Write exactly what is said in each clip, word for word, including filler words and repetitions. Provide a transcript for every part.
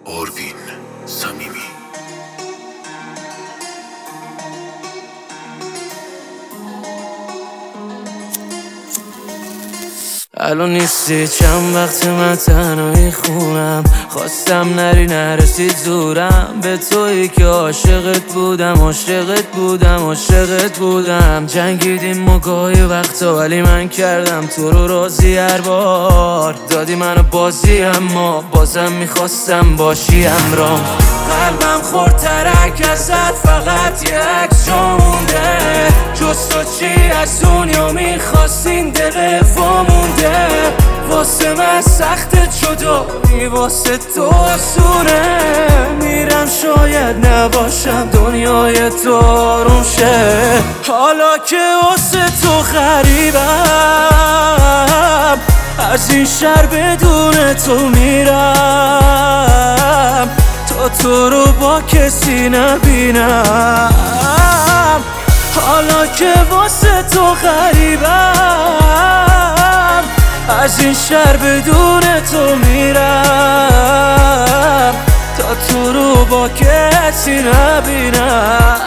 آروین صمیمی. الان نیستی چند وقت من تنهایی خونم، خواستم نری نرسید زورم به تویی که عاشقت بودم عاشقت بودم عاشقت بودم. جنگیدیم ما گاهی وقتا ولی من کردم تو رو راضی، هر بار دادی منو بازی اما بازم میخواستم باشی همرام. قلبم خورد ترک ازت، فقط یک عکس جا مونده، جز تو چی از دنیا میخواستین دل وامونده. واسه من سخت جدایی، واسه تو آسونه، میرم شاید نباشم دنیای تو آروم شه. حالا که واسه تو غریبم، از این شهر بدون تو میرم تا تو رو با کسی نبینم. حالا که واسه تو غریبم، از این شهر بدون تو میرم تا تو رو با کسی نبینم.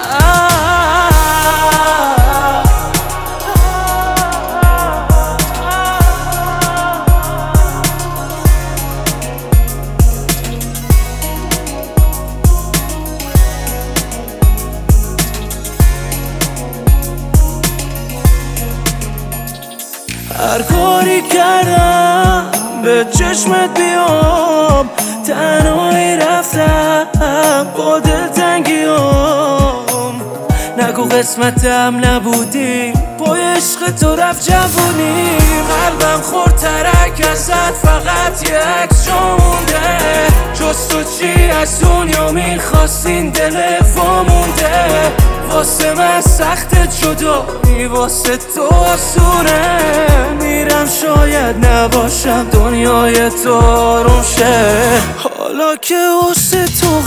هر کاری کردم به چشمت بیام، تنهایی رفتم با دلتنگیام. نگو قسمتم نبودی، با عشق تو رفت جوونی. قلبم خورد ترک ازت، فقط یک عکس جا مونده، جز تو چی از دنیا میخواستین دل وامونده. واسه من سخت جدایی، واسه تو آسونه، میرم شاید نباشم دنیای تو آروم شه. حالا که واسه تو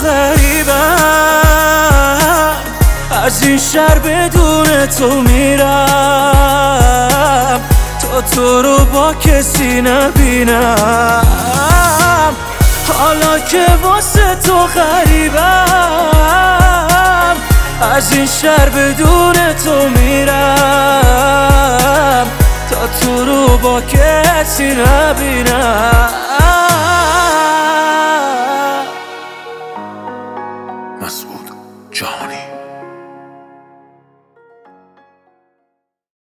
غریبم، از این شهر بدون تو میرم تا تو رو با کسی نبینم. حالا که واسه تو غریبم، از این شهر بدون تو میرم تا تو رو با کسی نبینم.